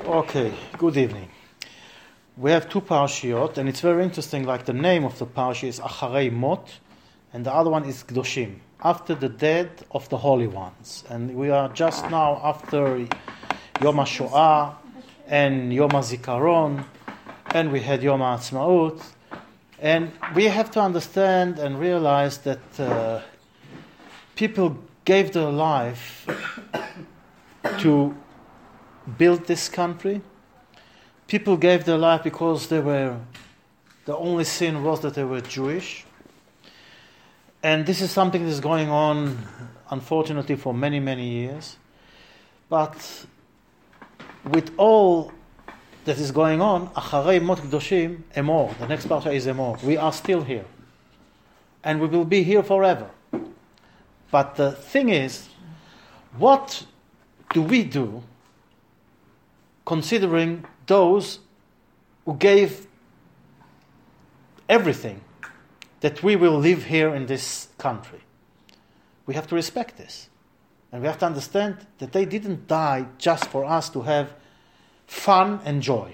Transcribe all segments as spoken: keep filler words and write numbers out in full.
Okay, good evening. We have two parashiot, and it's very interesting, like the name of the parashah is Acharei Mot, and the other one is Kedoshim, after the dead of the holy ones. And we are just now after Yom HaShoah and Yom HaZikaron, and we had Yom HaAtzmaut, and we have to understand and realize that uh, people gave their life to build this country. People gave their life because they were, the only sin was that they were Jewish. And this is something that is going on, unfortunately, for many, many years. But with all that is going on, Acharei Mot Kedoshim, Emor, the next parsha is Emor. We are still here. And we will be here forever. But the thing is, what do we do considering those who gave everything that we will live here in this country? We have to respect this. And we have to understand that they didn't die just for us to have fun and joy.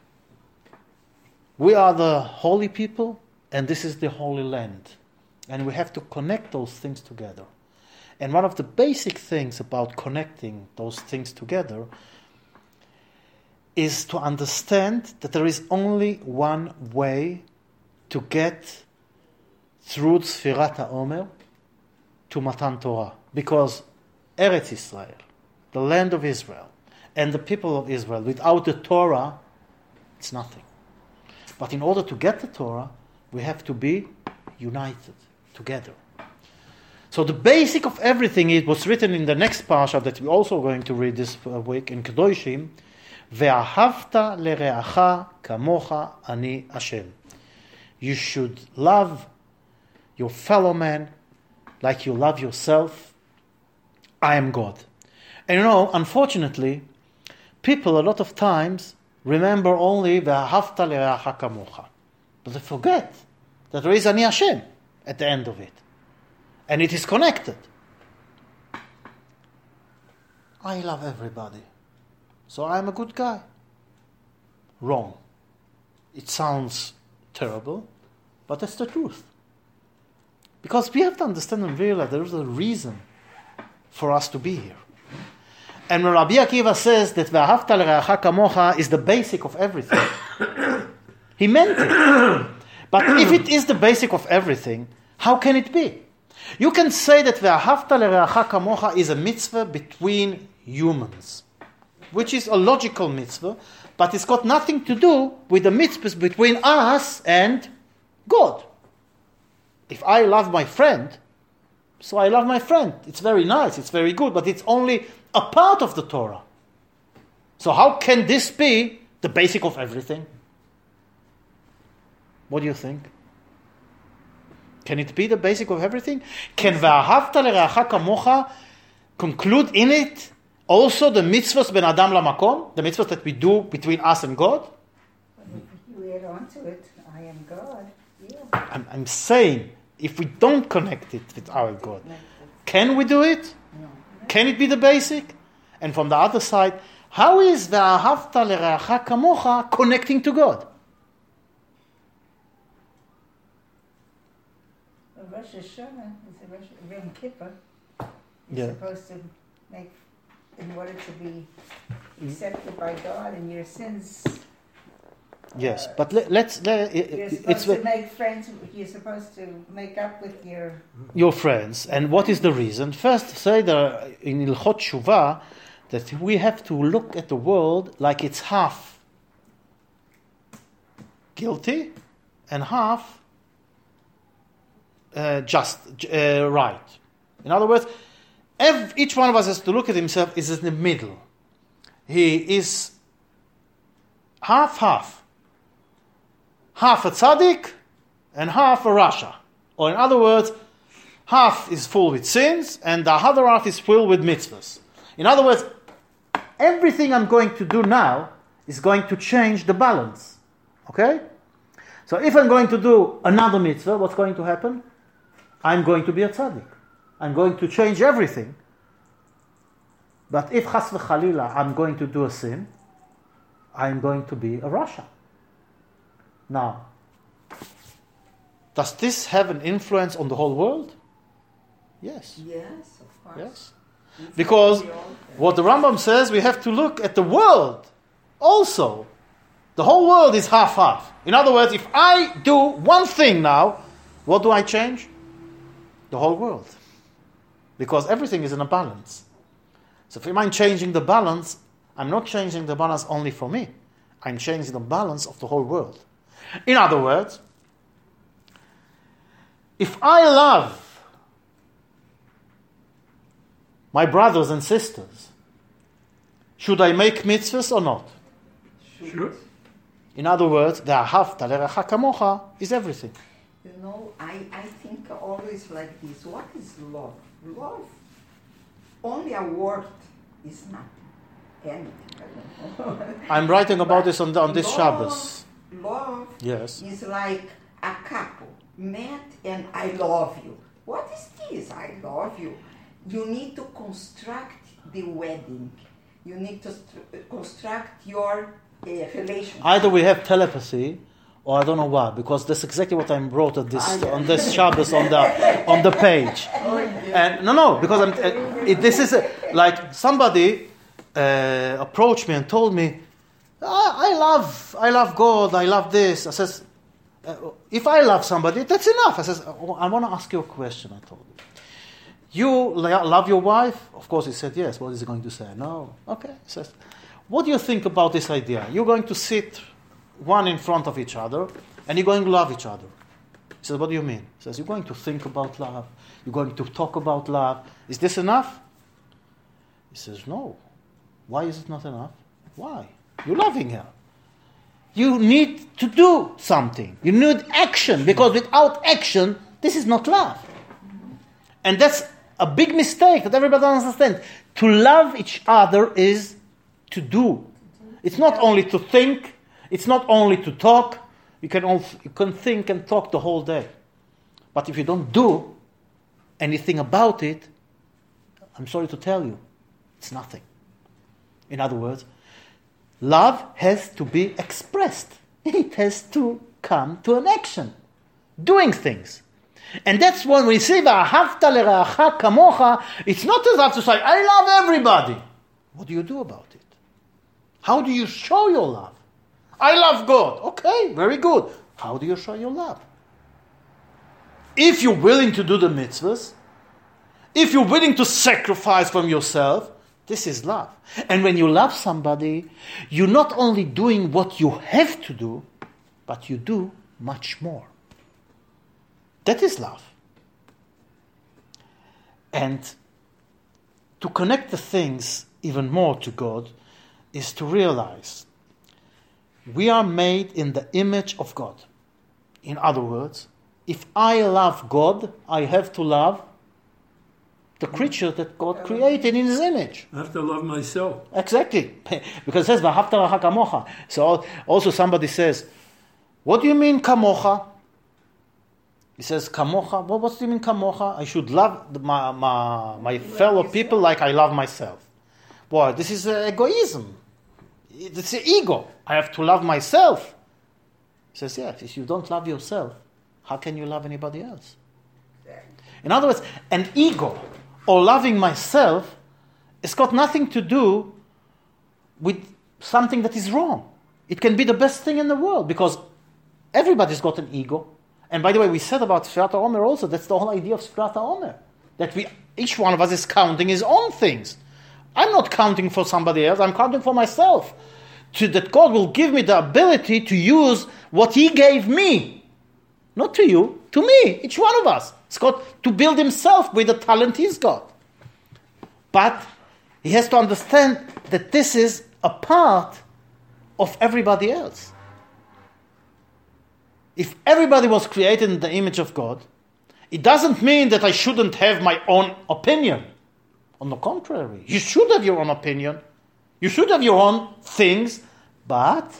We are the holy people, and this is the holy land. And we have to connect those things together. And one of the basic things about connecting those things together is to understand that there is only one way to get through Sfirat HaOmer to Matan Torah. Because Eretz Israel, the land of Israel, and the people of Israel, without the Torah, it's nothing. But in order to get the Torah, we have to be united together. So the basic of everything is what's written in the next parsha that we're also going to read this week in Kedoshim, Ve'ahavta lereacha kamocha ani Hashem. You should love your fellow man like you love yourself. I am God. And you know, unfortunately, people a lot of times remember only Ve'ahavta lereacha kamocha. But they forget that there is ani Hashem at the end of it. And it is connected. I love everybody, so I'm a good guy. Wrong. It sounds terrible, but that's the truth. Because we have to understand and realize there is a reason for us to be here. And when Rabbi Akiva says that Ve'ahavta lereacha kamocha is the basic of everything, he meant it. But if it is the basic of everything, how can it be? You can say that Ve'ahavta lereacha kamocha is a mitzvah between humans, which is a logical mitzvah, but it's got nothing to do with the mitzvahs between us and God. If I love my friend, so I love my friend. It's very nice, it's very good, but it's only a part of the Torah. So how can this be the basic of everything? What do you think? Can it be the basic of everything? Can Ve'ahavta lereacha kamocha conclude in it also the mitzvahs ben adam lamakom, the mitzvahs that we do between us and God? If you add on to it, I am God. Yeah. I'm, I'm saying, if we don't connect it with our God, can we do it? No. Can it be the basic? And from the other side, how is Ve'ahavta lereacha kamocha connecting to God? Rosh Hashanah is a Rosh Yom Kippur. You're Yeah. supposed to make, in order to be accepted by God, and your sins. Yes, uh, but let, let's. Let, it, You're it's supposed to make friends. You're supposed to make up with your. your friends. And what is the reason? First, say that in Ilchot Shuvah that we have to look at the world like it's half guilty and half uh, just uh, right. In other words, every, each one of us has to look at himself is in the middle. He is half half. Half a tzaddik and half a rasha. Or in other words, half is full with sins and the other half is full with mitzvahs. In other words, everything I'm going to do now is going to change the balance. Okay? So if I'm going to do another mitzvah, what's going to happen? I'm going to be a tzaddik. I'm going to change everything. But if chas v'chalila I'm going to do a sin, I'm going to be a Russia. Now, does this have an influence on the whole world? Yes. Yes, of course. Yes. Because what the Rambam says, we have to look at the world also. The whole world is half-half. In other words, if I do one thing now, what do I change? The whole world. Because everything is in a balance. So if I'm changing the balance, I'm not changing the balance only for me. I'm changing the balance of the whole world. In other words, if I love my brothers and sisters, should I make mitzvahs or not? Sure. In other words, the ahavta lerecha kamocha is everything. You know, I, I think always like this. What is love? Love, only a word is not anything. I don't know. I'm writing about But this on, the, on this love, Shabbos. Love Yes. is like a couple met and I love you. What is this? I love you. You need to construct the wedding. You need to st- construct your uh, relationship. Either we have telepathy, or I don't know why, because that's exactly what I wrote at this, Ah, yeah. on this Shabbos on the on the page. And no, no, because I'm, uh, it, this is a, like somebody uh, approached me and told me, I, I love, I love God, I love this. I says, uh, if I love somebody, that's enough. I says, oh, I want to ask you a question. I told him. You love your wife? Of course, he said yes. What is he going to say? No. Okay. He says, what do you think about this idea? You're going to sit one in front of each other, and you're going to love each other. He says, what do you mean? He says, you're going to think about love. You're going to talk about love. Is this enough? He says, no. Why is it not enough? Why? You're loving her. You need to do something. You need action, because without action, this is not love. And that's a big mistake that everybody understands. To love each other is to do. It's not only to think. It's not only to talk. You can also, you can think and talk the whole day. But if you don't do anything about it, I'm sorry to tell you, it's nothing. In other words, love has to be expressed. It has to come to an action. Doing things. And that's when we say, "V'ahavta l'reacha kamocha," it's not enough to say, I love everybody. What do you do about it? How do you show your love? I love God. Okay, very good. How do you show your love? If you're willing to do the mitzvahs, if you're willing to sacrifice from yourself, this is love. And when you love somebody, you're not only doing what you have to do, but you do much more. That is love. And to connect the things even more to God is to realize we are made in the image of God. In other words, if I love God, I have to love the creature that God created in His image. I have to love myself. Exactly. Because it says, "V'ahavta l'reacha kamocha." So also somebody says, what do you mean kamocha? He says, kamocha, well, what do you mean kamocha? I should love the, my, my, my fellow people like I love myself. Boy, this is uh, egoism. It's the ego. I have to love myself. He says, yeah, if you don't love yourself, how can you love anybody else? In other words, an ego or loving myself has got nothing to do with something that is wrong. It can be the best thing in the world because everybody's got an ego. And by the way, we said about Sfirat HaOmer also, that's the whole idea of Sfirat HaOmer. That we, each one of us is counting his own things. I'm not counting for somebody else, I'm counting for myself. To, that God will give me the ability to use what He gave me. Not to you, to me, each one of us. It's got to build himself with the talent he's got. But he has to understand that this is a part of everybody else. If everybody was created in the image of God, it doesn't mean that I shouldn't have my own opinion. On the contrary, you should have your own opinion. You should have your own things, but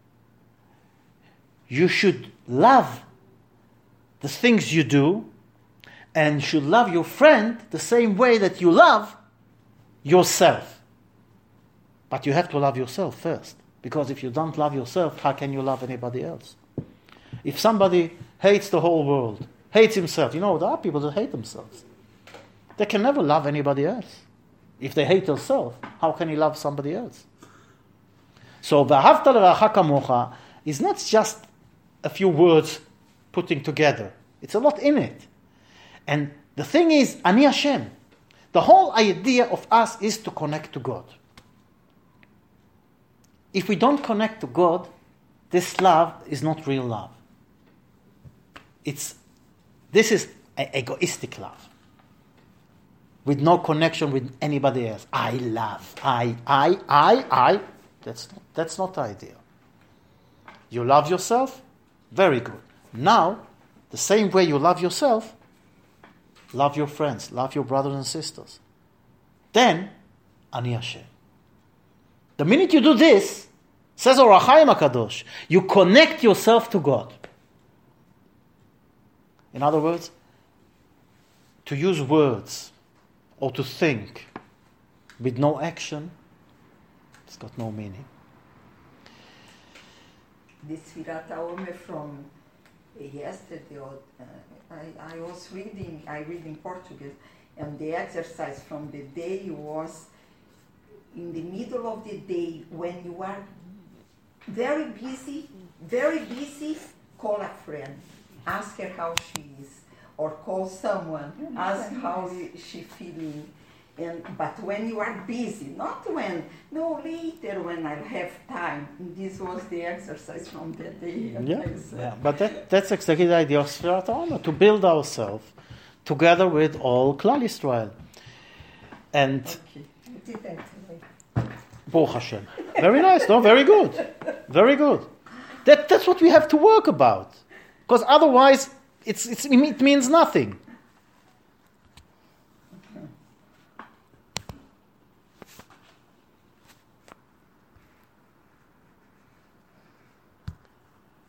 you should love the things you do and should love your friend the same way that you love yourself. But you have to love yourself first. Because if you don't love yourself, how can you love anybody else? If somebody hates the whole world, hates himself, you know, there are people that hate themselves. They can never love anybody else. If they hate themselves, how can he love somebody else? So, V'ahavta l'ra'acha kamocha is not just a few words putting together. It's a lot in it. And the thing is, Ani Hashem. The whole idea of us is to connect to God. If we don't connect to God, this love is not real love. It's this is an egoistic love. With no connection with anybody else. I love. I, I, I, I. That's not, that's not the idea. You love yourself? Very good. Now, the same way you love yourself, love your friends, love your brothers and sisters. Then, Ani Hashem. The minute you do this, says Or HaChaim HaKadosh, you connect yourself to God. In other words, to use words or to think with no action, it's got no meaning. This Sfirat HaOmer from yesterday, uh, I, I was reading, I read in Portuguese, and the exercise from the day was in the middle of the day when you are very busy, very busy, call a friend, ask her how she is, or call someone, ask how she feeling. And, but when you are busy, not when, no, later when I have time. This was the exercise from that day. Yeah, yeah. But that, that's exactly the idea of Sfirat HaOmer, to build ourselves together with all Klal Yisrael. And Okay. You did that today. Baruch Hashem. Very nice, no? Very good. Very good. That, that's what we have to work about. Because otherwise, it's, it's, it means nothing.